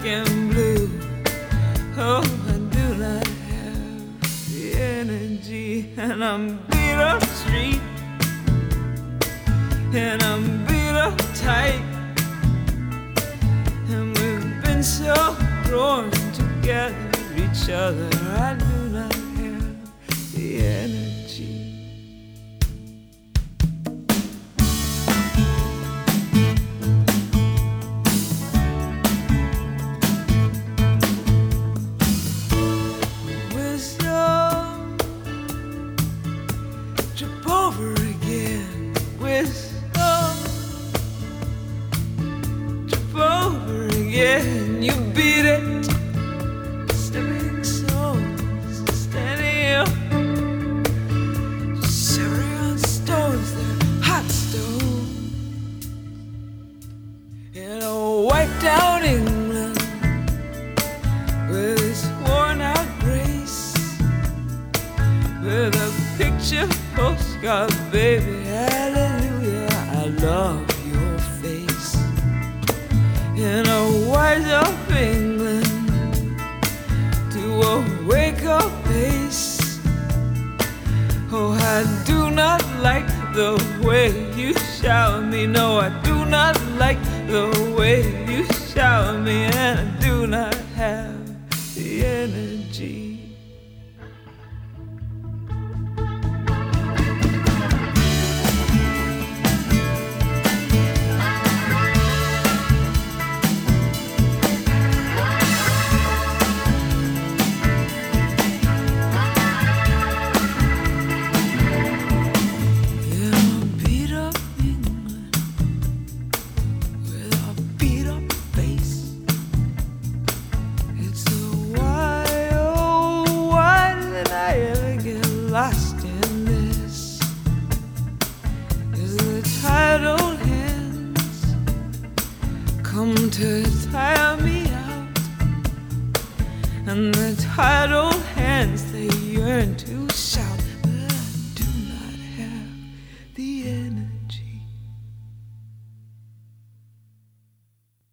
black and blue. Oh, I do not have the energy, and I'm beat up street, and I'm beat up tight, and we've been so drawn together each other. I do not have the energy. Wisdom, trip over again. Wisdom, trip over again. You beat it. Stepping stones, standing up. Shivering on stones, they're hot stones. In a wiped out England with its worn out grace, with a picture postcard, baby, hallelujah, I love your face. In a wise up England to a wake up pace. Oh, I do not like the way you shower me. No, I do not like the way you shower me, and I do not have the energy. Lost in this is the tired old hands come to tire me out, and the tired old hands, they yearn to shout.